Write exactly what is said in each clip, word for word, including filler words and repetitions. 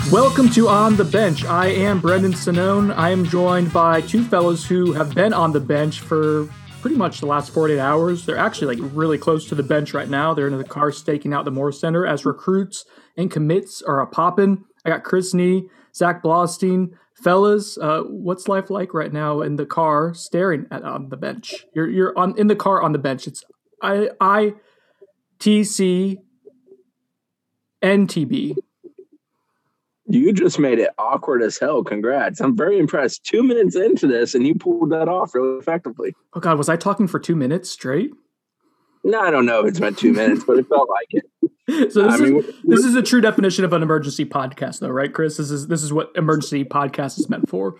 Welcome to On the Bench. I am Brendan Sonnone. I am joined by two fellows who have been on the bench for pretty much the last forty-eight hours. They're actually like really close to the bench right now. They're in the car staking out the Moore Center as recruits and commits are a poppin'. I got Chris Nee, Zach Blostein. Fellas, uh, what's life like right now in the car staring at on the bench? You're you're on in the car on the bench. It's I I T C N T B. You just made it awkward as hell. Congrats. I'm very impressed. Two minutes into this, and you pulled that off really effectively. Oh, God, was I talking for two minutes straight? No, I don't know if it's been two minutes, but it felt like it. So this, I is, mean, we're, this is a true definition of an emergency podcast, though, right, Chris? This is this is what emergency podcast is meant for.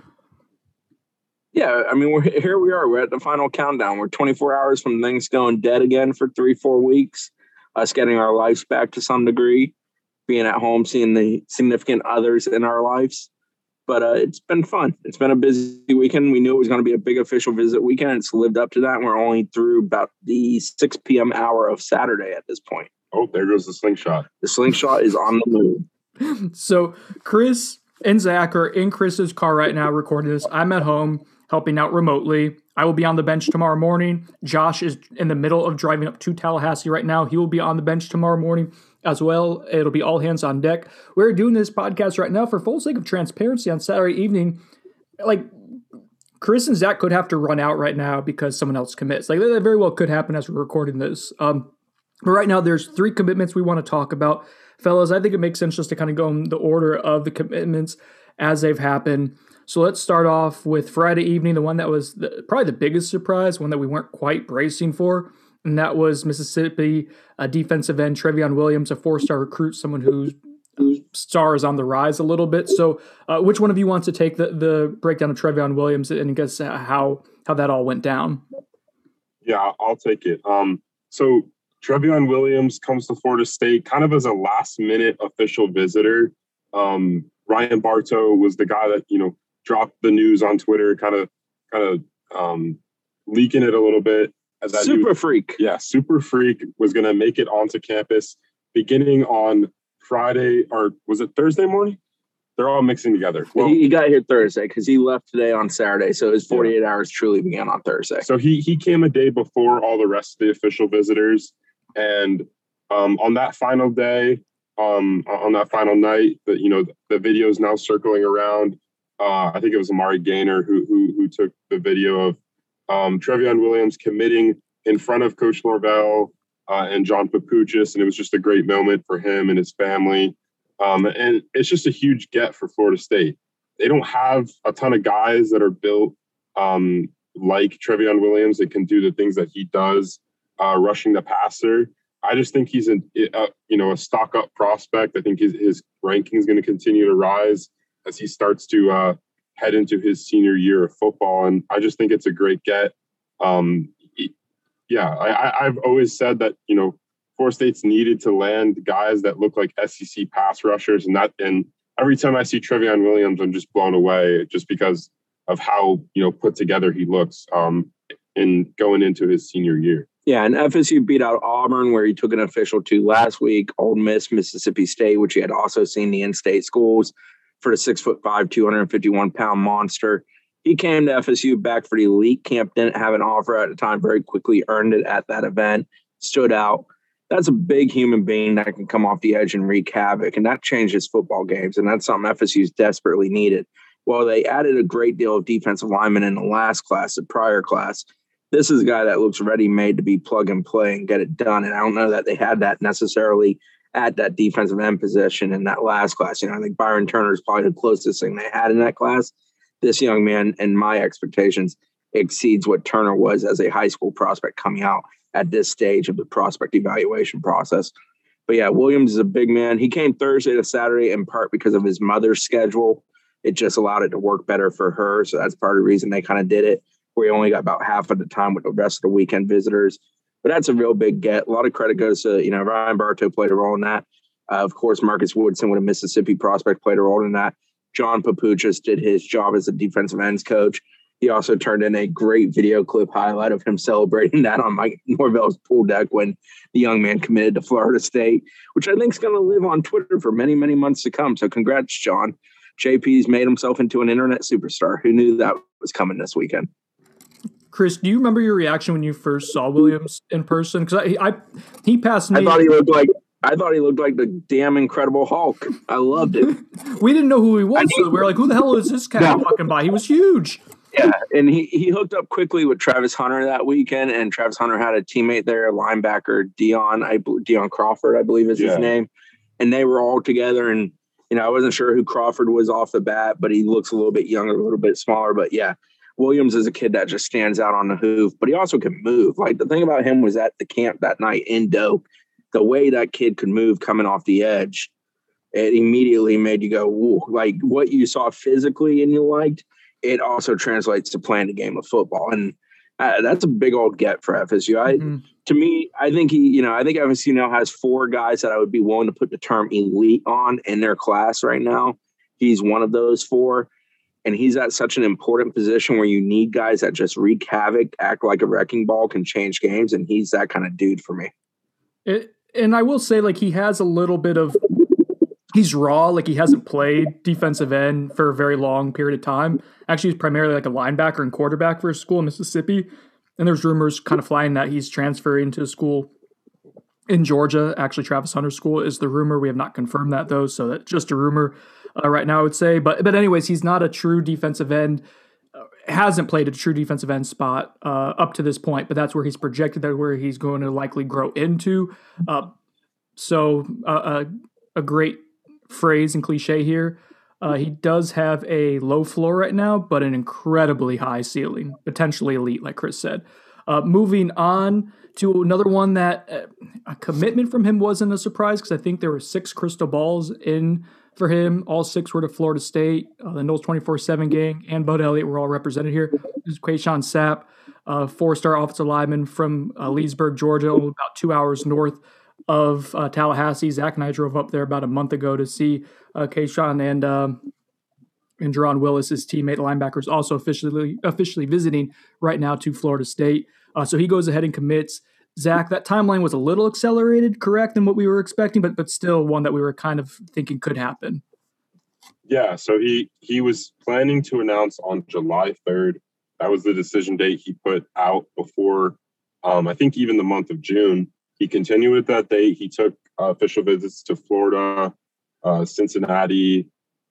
Yeah, I mean, we're here we are. We're at the final countdown. We're twenty-four hours from things going dead again for three, four weeks, us getting our lives back to some degree, being at home, seeing the significant others in our lives. But uh, it's been fun. It's been a busy weekend. We knew it was going to be a big official visit weekend. It's lived up to that. And we're only through about the six p.m. hour of Saturday at this point. Oh, there goes the slingshot. The slingshot is on the move. So Chris and Zach are in Chris's car right now recording this. I'm at home helping out remotely. I will be on the bench tomorrow morning. Josh is in the middle of driving up to Tallahassee right now. He will be on the bench tomorrow morning as well. It'll be all hands on deck. We're doing this podcast right now for full sake of transparency on Saturday evening. Like, Chris and Zach could have to run out right now because someone else commits. Like, that very well could happen as we're recording this. Um, but right now, there's three commitments we want to talk about. Fellas, I think it makes sense just to kind of go in the order of the commitments as they've happened. So let's start off with Friday evening, the one that was the, probably the biggest surprise, one that we weren't quite bracing for, and that was Mississippi uh, defensive end Trevion Williams, a four-star recruit, someone whose whose star is on the rise a little bit. So uh, which one of you wants to take the, the breakdown of Trevion Williams and guess how how that all went down? Yeah, I'll take it. Um, so Trevion Williams comes to Florida State kind of as a last-minute official visitor. Um, Ryan Bartow was the guy that, you know, dropped the news on Twitter, kind of kind of um, leaking it a little bit. As that Super news, Freak. Yeah, Super Freak was going to make it onto campus beginning on Friday, or was it Thursday morning? They're all mixing together. Well, he, he got here Thursday because he left today on Saturday, so his forty-eight yeah. hours truly began on Thursday. So he he came a day before all the rest of the official visitors, and um, on that final day, um, on that final night, that you know the video is now circling around. Uh, I think it was Amari Gaynor who who who took the video of um, Trevion Williams committing in front of Coach Norvell uh, and John Papuchis, and it was just a great moment for him and his family. Um, and it's just a huge get for Florida State. They don't have a ton of guys that are built um, like Trevion Williams that can do the things that he does, uh, rushing the passer. I just think he's a, a you know a stock up prospect. I think his, his ranking is going to continue to rise as he starts to uh, head into his senior year of football. And I just think it's a great get. Um, he, yeah, I, I've always said that, you know, Florida State's needed to land guys that look like S E C pass rushers. And that, and every time I see Trevion Williams, I'm just blown away just because of how, you know, put together he looks um, in going into his senior year. Yeah, and F S U beat out Auburn, where he took an official to last week, Ole Miss, Mississippi State, which he had also seen the in-state schools, for the six foot five, two hundred fifty-one pound monster. He came to F S U back for the elite camp, didn't have an offer at the time, very quickly earned it at that event, stood out. That's a big human being that can come off the edge and wreak havoc, and that changes football games, and that's something F S U's desperately needed. Well, they added a great deal of defensive linemen in the last class, the prior class. This is a guy that looks ready-made to be plug and play and get it done, and I don't know that they had that necessarily at that defensive end position in that last class. You know, I think Byron Turner is probably the closest thing they had in that class. This young man, in my expectations, exceeds what Turner was as a high school prospect coming out at this stage of the prospect evaluation process. But yeah, Williams is a big man. He came Thursday to Saturday in part because of his mother's schedule. It just allowed it to work better for her. So that's part of the reason they kind of did it, where he only got about half of the time with the rest of the weekend visitors. But that's a real big get. A lot of credit goes to, you know, Ryan Bartow played a role in that. Uh, of course, Marcus Woodson, with a Mississippi prospect, played a role in that. John Papuchis did his job as a defensive ends coach. He also turned in a great video clip highlight of him celebrating that on Mike Norvell's pool deck when the young man committed to Florida State, which I think is going to live on Twitter for many, many months to come. So congrats, John. J P's made himself into an internet superstar. Who knew that was coming this weekend? Chris, do you remember your reaction when you first saw Williams in person? Because I, I, he passed me. I thought he looked like I thought he looked like the damn Incredible Hulk. I loved it. We didn't know who he was, so we were like, "Who the hell is this cat no. walking by?" He was huge. Yeah, and he, he hooked up quickly with Travis Hunter that weekend, and Travis Hunter had a teammate there, linebacker Dion, I Dion Crawford, I believe is yeah. his name, and they were all together. And you know, I wasn't sure who Crawford was off the bat, but he looks a little bit younger, a little bit smaller. But yeah, Williams is a kid that just stands out on the hoof, but he also can move. Like the thing about him was at the camp that night in Doak, the way that kid could move coming off the edge, it immediately made you go, "Ooh!" Like what you saw physically and you liked. It also translates to playing the game of football. And uh, that's a big old get for F S U. I, mm-hmm. To me, I think he, you know, I think F S U now has four guys that I would be willing to put the term elite on in their class right now. He's one of those four. And he's at such an important position where you need guys that just wreak havoc, act like a wrecking ball, can change games. And he's that kind of dude for me. It, and I will say, like, he has a little bit of, he's raw, like he hasn't played defensive end for a very long period of time. Actually, he's primarily like a linebacker and quarterback for a school in Mississippi. And there's rumors kind of flying that he's transferring to a school in Georgia. Actually, Travis Hunter's school is the rumor. We have not confirmed that, though, so that's just a rumor uh, right now, I would say. But but anyways, he's not a true defensive end. Uh, hasn't played a true defensive end spot uh, up to this point, but that's where he's projected, that where he's going to likely grow into. Uh, so uh, a, a great phrase and cliche here. Uh, he does have a low floor right now, but an incredibly high ceiling, potentially elite, like Chris said. Uh, moving on to another one that uh, a commitment from him wasn't a surprise, because I think there were six crystal balls in for him. All six were to Florida State. Uh, the Knowles twenty-four seven gang and Bud Elliott were all represented here. This is Quayshawn Sapp, uh, four-star offensive lineman from uh, Leesburg, Georgia, about two hours north of uh, Tallahassee. Zach and I drove up there about a month ago to see uh, Quayshawn and um, and Jerron Willis, his teammate linebacker, is also officially officially visiting right now to Florida State. Uh, so he goes ahead and commits. Zach, that timeline was a little accelerated, correct, than what we were expecting, but but still one that we were kind of thinking could happen. Yeah, so he he was planning to announce on July third. That was the decision date he put out before, um, I think, even the month of June. He continued with that date. He took uh, official visits to Florida, uh, Cincinnati,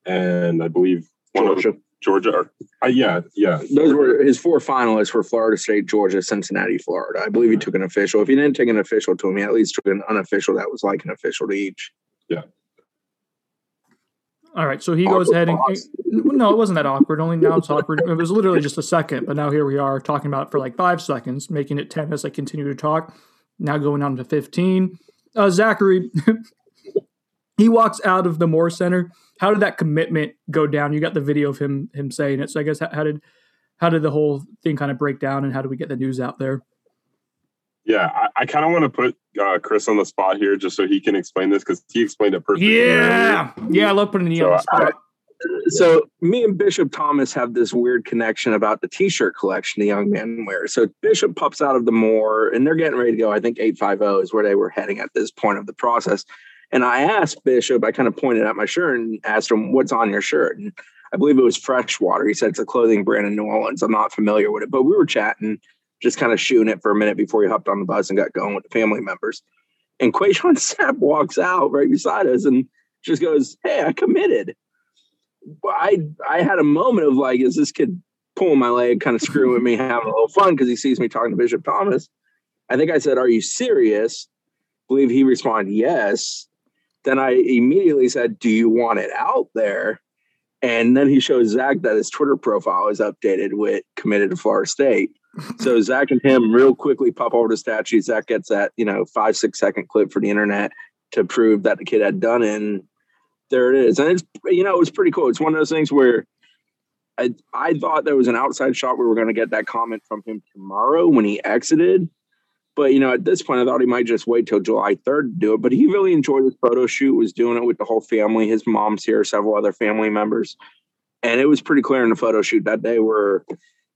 and I believe Georgia. Georgia. Or, uh, yeah, yeah. Those were his four finalists were Florida State, Georgia, Cincinnati, Florida. I believe he took an official. If he didn't take an official to him, he at least took an unofficial that was like an official to each. Yeah. All right, so he goes ahead and – no, it wasn't that awkward. Only now it's awkward. It was literally just a second, but now here we are talking about it for like five seconds, making it ten as I continue to talk. Now going on to fifteen. Uh, Zachary, he walks out of the Moore Center. How did that commitment go down? You got the video of him him saying it. So I guess how did how did the whole thing kind of break down, and how do we get the news out there? Yeah, I, I kind of want to put uh, Chris on the spot here just so he can explain this, because he explained it perfectly. Yeah, yeah, I love putting you so on the spot. I, So me and Bishop Thomas have this weird connection about the T-shirt collection the young man wears. So Bishop pops out of the Moore, and they're getting ready to go. I think eight fifty is where they were heading at this point of the process. And I asked Bishop, I kind of pointed at my shirt and asked him, "What's on your shirt?" And I believe it was Freshwater. He said it's a clothing brand in New Orleans. I'm not familiar with it, but we were chatting, just kind of shooting it for a minute before he hopped on the bus and got going with the family members. And Quayshawn Sapp walks out right beside us and just goes, "Hey, I committed." I I had a moment of like, is this kid pulling my leg, kind of screwing with me, having a little fun because he sees me talking to Bishop Thomas? I think I said, "Are you serious?" I believe he responded, "Yes." Then I immediately said, "Do you want it out there?" And then he shows Zach that his Twitter profile is updated with "committed to Florida State." So Zach and him real quickly pop over to statue. Zach gets that, you know, five, six second clip for the internet to prove that the kid had done it. And there it is. And it's, you know, it was pretty cool. It's one of those things where I, I thought there was an outside shot. We were going to get that comment from him tomorrow when he exited. But, you know, at this point, I thought he might just wait till July third to do it. But he really enjoyed his photo shoot, was doing it with the whole family. His mom's here, several other family members. And it was pretty clear in the photo shoot that day where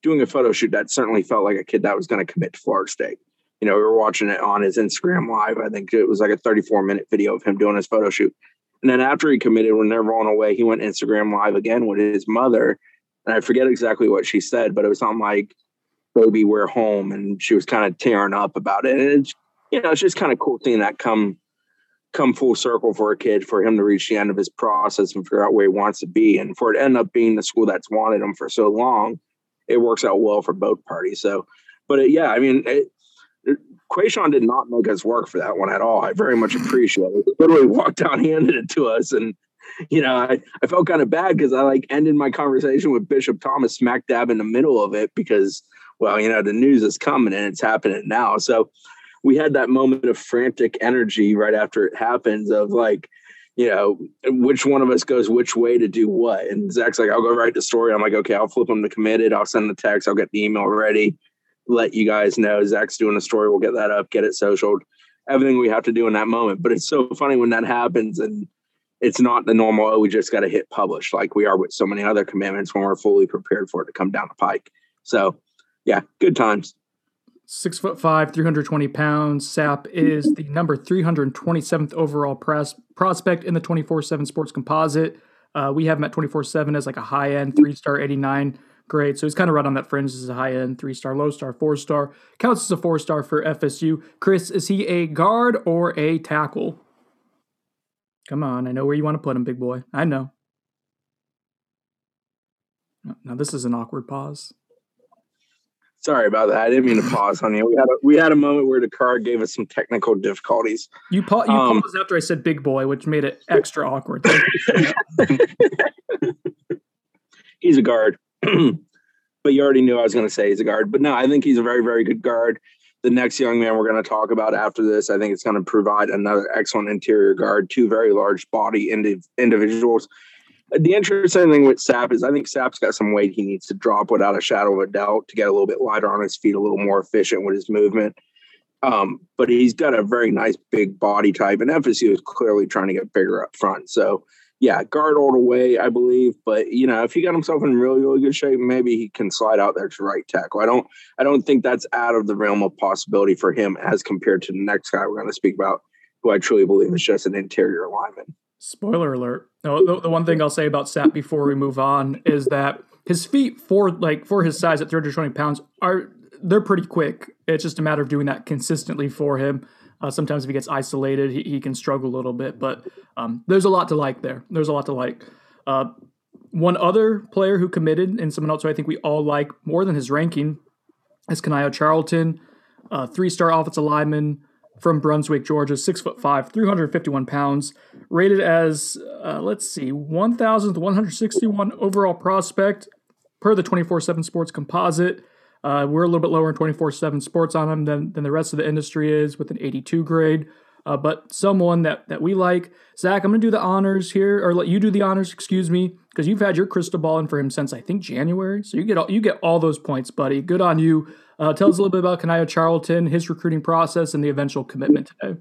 doing a photo shoot that certainly felt like a kid that was going to commit to Florida State. You know, we were watching it on his Instagram Live. I think it was like a thirty-four minute video of him doing his photo shoot. And then after he committed, when they're rolling away, he went Instagram Live again with his mother. And I forget exactly what she said, but it was something like, baby, we're home. And she was kind of tearing up about it. And it's, you know, it's just kind of cool seeing that come, come full circle for a kid, for him to reach the end of his process and figure out where he wants to be. And for it to end up being the school that's wanted him for so long, it works out well for both parties. So, but it, yeah, I mean, it, it, Quayshawn did not make us work for that one at all. I very much appreciate it. He literally walked down, handed it to us. And, you know, I, I felt kind of bad because I like ended my conversation with Bishop Thomas smack dab in the middle of it because, well, you know, the news is coming and it's happening now. So we had that moment of frantic energy right after it happens of like, you know, which one of us goes which way to do what. And Zach's like, I'll go write the story. I'm like, okay, I'll flip him to committed. I'll send the text. I'll get the email ready. Let you guys know Zach's doing the story. We'll get that up, get it socialed, everything we have to do in that moment. But it's so funny when that happens and it's not the normal, oh, we just got to hit publish like we are with so many other commitments when we're fully prepared for it to come down the pike. So yeah, good times. Six foot five, three hundred twenty pounds. Sapp is the number three hundred twenty-seventh overall pros- prospect in the twenty-four seven Sports Composite. Uh, we have him at twenty-four seven as like a high end three star eighty-nine grade. So he's kind of right on that fringe. This is a high end three star, low star, four star. Counts as a four star for F S U. Chris, is he a guard or a tackle? Come on, I know where you want to put him, big boy. I know. Now this is an awkward pause. Sorry about that. I didn't mean to pause on you. We had a, we had a moment where the card gave us some technical difficulties. You, pa- you um, paused after I said big boy, which made it extra awkward. He's a guard. But you already knew I was going to say he's a guard. But no, I think he's a very, very good guard. The next young man we're going to talk about after this, I think it's going to provide another excellent interior guard, two very large body indiv- individuals. The interesting thing with Sapp is I think Sapp's got some weight he needs to drop without a shadow of a doubt to get a little bit lighter on his feet, a little more efficient with his movement. Um, but he's got a very nice big body type, and F S U is clearly trying to get bigger up front. So, yeah, guard all the way, I believe. But, you know, if he got himself in really, really good shape, maybe he can slide out there to right tackle. I don't I don't think that's out of the realm of possibility for him as compared to the next guy we're going to speak about, who I truly believe is just an interior lineman. Spoiler alert. No, the, the one thing I'll say about Sapp before we move on is that his feet for like for his size at three hundred twenty pounds are they're pretty quick. It's just a matter of doing that consistently for him. Uh, sometimes if he gets isolated, he, he can struggle a little bit, but um, there's a lot to like there. There's a lot to like. Uh, one other player who committed and someone else who I think we all like more than his ranking is Kanayo Charlton, uh, three-star offensive lineman from Brunswick, Georgia, six foot five, three hundred fifty-one pounds, rated as, uh, let's see, one thousand one hundred sixty-one overall prospect per the twenty-four seven Sports Composite. Uh, we're a little bit lower in twenty-four seven Sports on him than, than the rest of the industry is with an eighty-two grade, uh, but someone that, that we like. Zach, I'm going to do the honors here, or let you do the honors, excuse me, because you've had your crystal ball in for him since, I think, January. So you get all, you get all those points, buddy. Good on you. Uh, tell us a little bit about Kanayo Charlton, his recruiting process, and the eventual commitment today.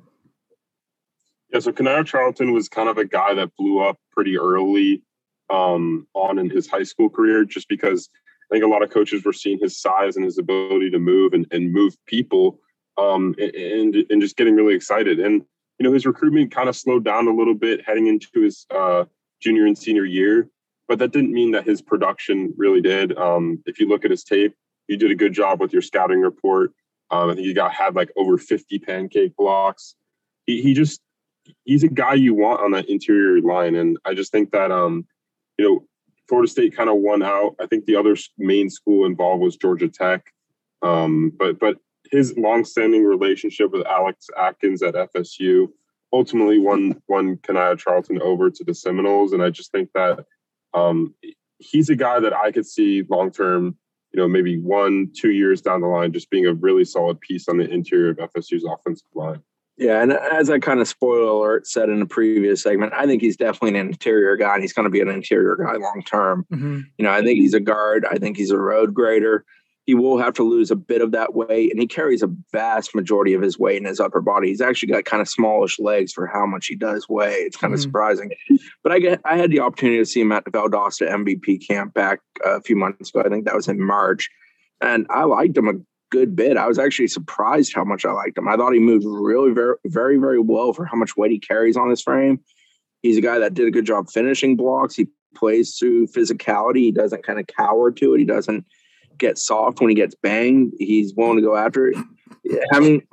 Yeah, so Kanayo Charlton was kind of a guy that blew up pretty early um, on in his high school career, just because I think a lot of coaches were seeing his size and his ability to move and, and move people um, and, and just getting really excited. And, you know, his recruitment kind of slowed down a little bit heading into his uh, junior and senior year, but that didn't mean that his production really did. Um, if you look at his tape, you did a good job with your scouting report. Um, I think you got had like over fifty pancake blocks. He, he just, he's a guy you want on that interior line. And I just think that, um, you know, Florida State kind of won out. I think the other main school involved was Georgia Tech. Um, but, but his longstanding relationship with Alex Atkins at F S U ultimately won, won Kanayo Charlton over to the Seminoles. And I just think that um, he's a guy that I could see long-term, you know, maybe one, two years down the line, just being a really solid piece on the interior of F S U's offensive line. Yeah, and as I kind of spoiler alert said in the previous segment, I think he's definitely an interior guy, and he's going to be an interior guy long term. Mm-hmm. You know, I think he's a guard. I think he's a road grader. He will have to lose a bit of that weight, and he carries a vast majority of his weight in his upper body. He's actually got kind of smallish legs for how much he does weigh. It's kind mm-hmm. of surprising. But I get, I had the opportunity to see him at the Valdosta M V P camp back a few months ago. I think that was in March. And I liked him a good bit. I was actually surprised how much I liked him. I thought he moved really, very, very, very well for how much weight he carries on his frame. He's a guy that did a good job finishing blocks. He plays through physicality. He doesn't kind of cower to it. He doesn't get soft when he gets banged. He's willing to go after it. I mean,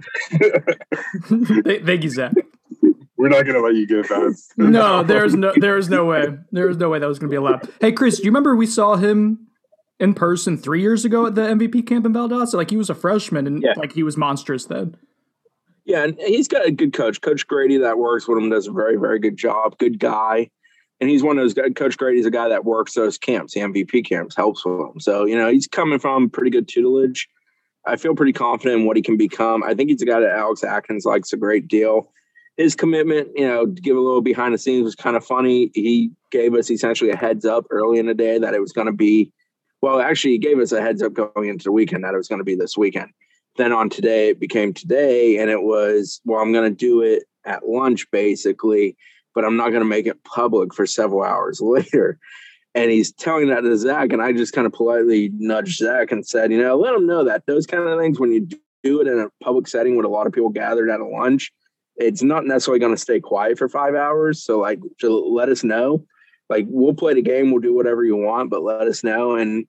thank you, Zach. We're not going to let you get that. No, there's no, there's no way. There's no way that was going to be allowed. Hey, Chris, do you remember we saw him in person three years ago at the M V P camp in Valdosta? Like, he was a freshman, and yeah. like he was monstrous then. Yeah, and he's got a good coach. Coach Grady that works with him does a very, very good job. Good guy. And he's one of those guys. Coach Grady's a guy that works those camps, the M V P camps, helps with him. So, you know, he's coming from pretty good tutelage. I feel pretty confident in what he can become. I think he's a guy that Alex Atkins likes a great deal. His commitment, you know, to give a little behind the scenes was kind of funny. He gave us essentially a heads up early in the day that it was going to be, well, actually he gave us a heads up going into the weekend that it was going to be this weekend. Then on today, it became today, and it was, well, I'm going to do it at lunch basically, but I'm not going to make it public for several hours later. And he's telling that to Zach, and I just kind of politely nudged Zach and said, you know, let him know that those kind of things, when you do it in a public setting with a lot of people gathered at a lunch, it's not necessarily going to stay quiet for five hours. So, like, to let us know. Like, we'll play the game, we'll do whatever you want, but let us know. And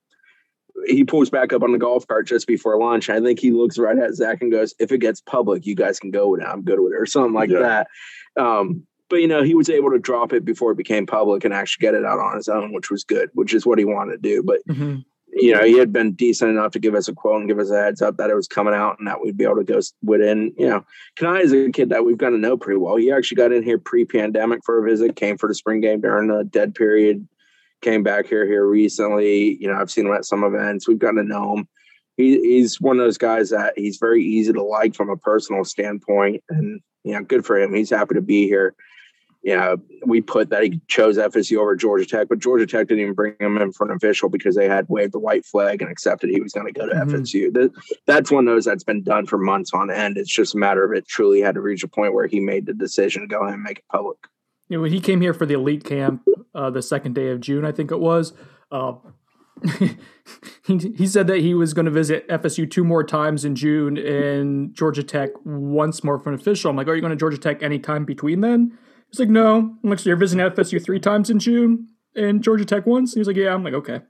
he pulls back up on the golf cart just before lunch. I think he looks right at Zach and goes, if it gets public, you guys can go with it. I'm good with it, or something like yeah. that. Um, but, you know, he was able to drop it before it became public and actually get it out on his own, which was good, which is what he wanted to do. But, mm-hmm. you know, he had been decent enough to give us a quote and give us a heads up that it was coming out and that we'd be able to go with it. And, you know, Kanai is a kid that we've got to know pretty well. He actually got in here pre-pandemic for a visit, came for the spring game during the dead period, came back here here recently. You know, I've seen him at some events. We've gotten to know him. He, he's one of those guys that he's very easy to like from a personal standpoint. And, you know, good for him. He's happy to be here. You know, we put that he chose F S U over Georgia Tech, but Georgia Tech didn't even bring him in for an official because they had waved the white flag and accepted he was going to go to mm-hmm. F S U. That, that's one of those that's been done for months on end. It's just a matter of it truly had to reach a point where he made the decision to go ahead and make it public. Yeah, when he came here for the elite camp, uh, the second day of June, I think it was, uh, he, he said that he was going to visit F S U two more times in June and Georgia Tech once more for an official. I'm like, are you going to Georgia Tech anytime between then? He's like, no. I'm like, so you're visiting F S U three times in June and Georgia Tech once? He's like, yeah. I'm like, okay.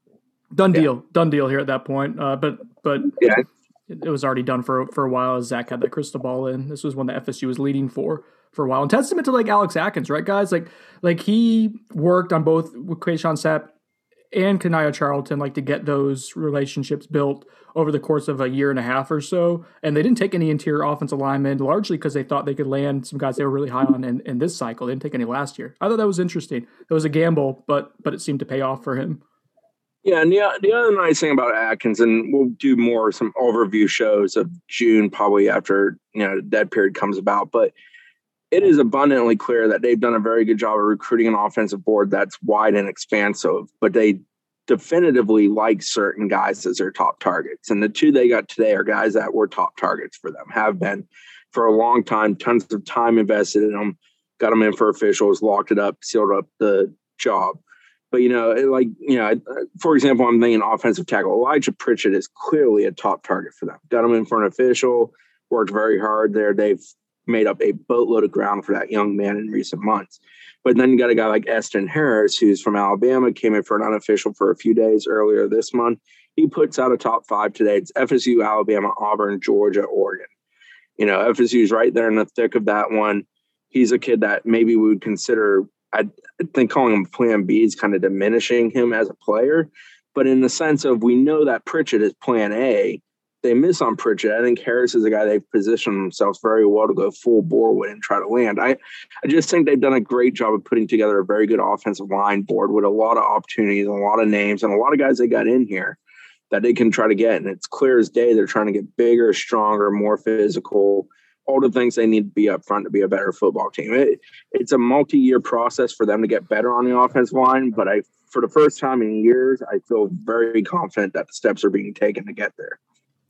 Done deal. Yeah. Done deal here at that point. Uh, but but yeah. it, it was already done for for a while as Zach had that crystal ball in. This was one that F S U was leading for for a while. And testament to, like, Alex Atkins, right, guys? Like, like he worked on both with Quayshawn Sapp and Kanaya Charlton, like, to get those relationships built over the course of a year and a half or so. And they didn't take any interior offensive linemen, largely because they thought they could land some guys they were really high on in, in this cycle. They didn't take any last year. I thought that was interesting. It was a gamble, but but it seemed to pay off for him. Yeah, and the, the other nice thing about Atkins, and we'll do more some overview shows of June probably after, you know, the dead period comes about, but it is abundantly clear that they've done a very good job of recruiting an offensive board that's wide and expansive, but they definitively like certain guys as their top targets. And the two they got today are guys that were top targets for them, have been for a long time, tons of time invested in them, got them in for officials, locked it up, sealed up the job. But, you know, it, like, you know, for example, I'm thinking offensive tackle. Elijah Pritchett is clearly a top target for them. Got him in for an official, worked very hard there. They've made up a boatload of ground for that young man in recent months. But then you got a guy like Eston Harris, who's from Alabama, came in for an unofficial for a few days earlier this month. He puts out a top five today. It's F S U, Alabama, Auburn, Georgia, Oregon. You know, F S U's right there in the thick of that one. He's a kid that maybe we would consider, I think calling him plan B is kind of diminishing him as a player. But in the sense of, we know that Pritchett is plan A. They miss on Pritchett. I think Harris is a guy they've positioned themselves very well to go full bore with and try to land. I, I just think they've done a great job of putting together a very good offensive line board with a lot of opportunities and a lot of names and a lot of guys they got in here that they can try to get. And it's clear as day they're trying to get bigger, stronger, more physical, all the things they need to be up front to be a better football team. It, it's a multi-year process for them to get better on the offensive line, but I, for the first time in years, I feel very confident that the steps are being taken to get there.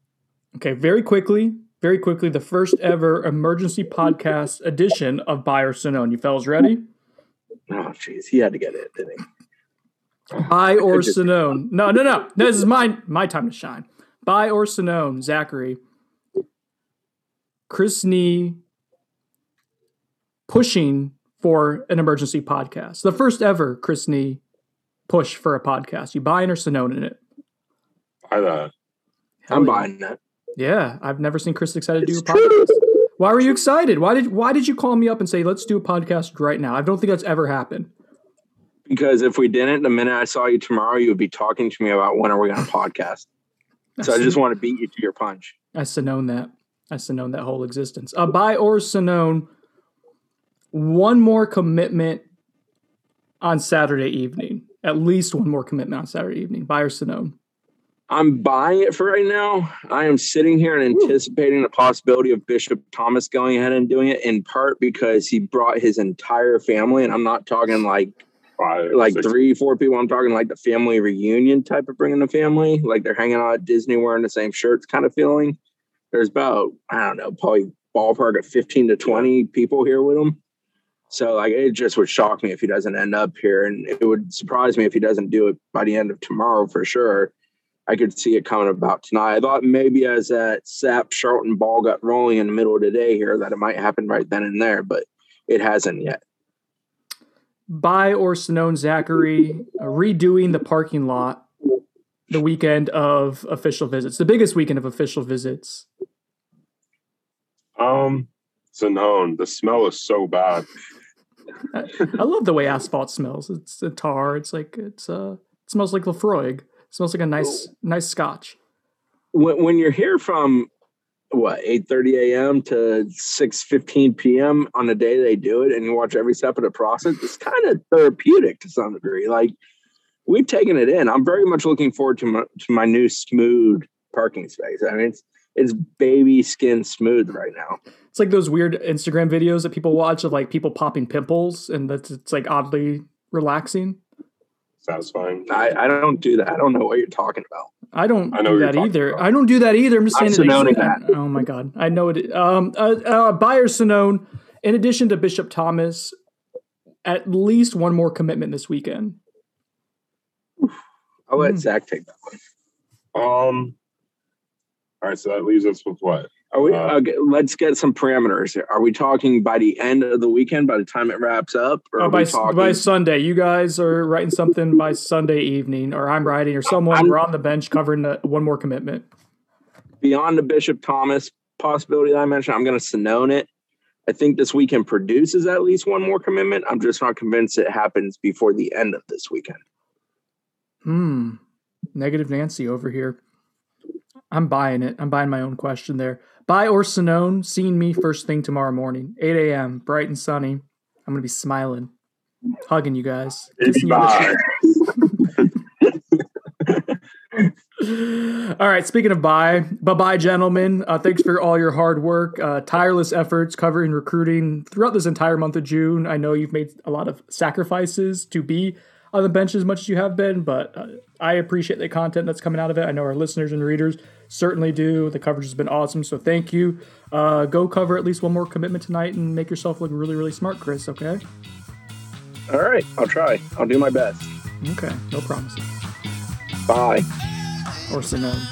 Okay, very quickly, very quickly, the first ever emergency podcast edition of Buy or Sonone. You fellas ready? Oh, jeez, he had to get it, didn't he? Buy or Sonone. No, no, no. This is my, my time to shine. Buy or Sonone, Zachary. Chris Nee pushing for an emergency podcast. The first ever Chris Nee push for a podcast. You buying or Sonone in it? Buy that. Hell I'm yeah. buying that. Yeah, I've never seen Chris excited it's to do a podcast. True. Why were you excited? Why did Why did you call me up and say, let's do a podcast right now? I don't think that's ever happened. Because if we didn't, the minute I saw you tomorrow, you would be talking to me about when are we going to podcast. So I, I just want to beat you to your punch. I Sonone that. I Sonone that whole existence. Uh, buy or Sonone, one more commitment on Saturday evening. At least one more commitment on Saturday evening. Buy or Sonone. I'm buying it for right now. I am sitting here and anticipating Ooh. the possibility of Bishop Thomas going ahead and doing it, in part because he brought his entire family, and I'm not talking like Five, like six. three, four people. I'm talking like the family reunion type of bringing the family, like they're hanging out at Disney wearing the same shirts kind of feeling. There's about, I don't know, probably ballpark of fifteen to twenty people here with him. So like, it just would shock me if he doesn't end up here. And it would surprise me if he doesn't do it by the end of tomorrow for sure. I could see it coming about tonight. I thought maybe as that Sapp Charlton ball got rolling in the middle of the day here that it might happen right then and there, but it hasn't yet. Buy or Sonone, Zachary, uh, redoing the parking lot the weekend of official visits, the biggest weekend of official visits. Um, Sonone, the smell is so bad. I, I love the way asphalt smells. It's a tar. It's like it's uh, it smells like Lafroig. It smells like a nice, nice scotch. When when you're here from what eight thirty a.m. to six fifteen p.m. on the day they do it, and you watch every step of the process, it's kind of therapeutic to some degree. Like, we've taken it in. I'm very much looking forward to my, to my new smooth parking space. I mean, it's it's baby skin smooth right now. It's like those weird Instagram videos that people watch of like people popping pimples, and that's it's like oddly relaxing. Satisfying. I, I don't do that. I don't know what you're talking about. I don't I know do that either. About. I don't do that either. I'm just saying I'm it. That. Oh my God. I know it. Um, uh, uh, Buy or Sonone, in addition to Bishop Thomas, at least one more commitment this weekend. I'll let mm. Zach take that one. Um. All right, so that leaves us with what? Are we? Uh, okay, let's get some parameters here. Are we talking by the end of the weekend, by the time it wraps up? Or oh, by, talking- by Sunday. You guys are writing something by Sunday evening, or I'm writing, or someone, I'm, we're on the bench covering the, one more commitment. Beyond the Bishop Thomas possibility that I mentioned, I'm going to Sonone it. I think this weekend produces at least one more commitment. I'm just not convinced it happens before the end of this weekend. Hmm. Negative Nancy over here. I'm buying it. I'm buying my own question there. Buy or Sonone, seeing me first thing tomorrow morning, eight a.m., bright and sunny. I'm going to be smiling, hugging you guys. Kissing you on the All right, speaking of bye, bye-bye, gentlemen. Uh, thanks for all your hard work, uh, tireless efforts covering recruiting throughout this entire month of June. I know you've made a lot of sacrifices to be on the bench as much as you have been, but uh, I appreciate the content that's coming out of it. I know our listeners and readers certainly do. The coverage has been awesome, so thank you. Uh, go cover at least one more commitment tonight and make yourself look really, really smart, Chris, okay? All right, I'll try. I'll do my best. Okay, no promises. Bye. Or Sonone.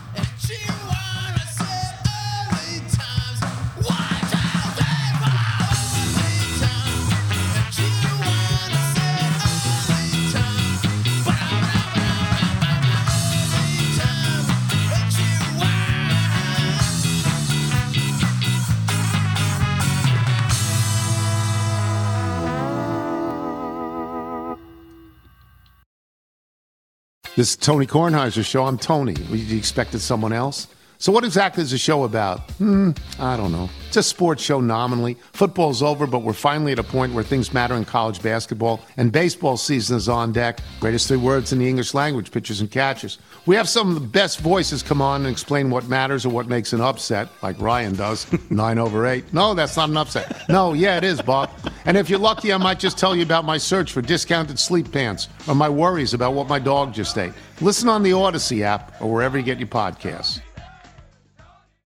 This is Tony Kornheiser's show. I'm Tony. You expected someone else? So what exactly is the show about? Hmm, I don't know. It's a sports show nominally. Football's over, but we're finally at a point where things matter in college basketball, and baseball season is on deck. Greatest three words in the English language, pitchers and catchers. We have some of the best voices come on and explain what matters or what makes an upset, like Ryan does. Nine over eight. No, that's not an upset. No, yeah, it is, Bob. And if you're lucky, I might just tell you about my search for discounted sleep pants or my worries about what my dog just ate. Listen on the Odyssey app or wherever you get your podcasts.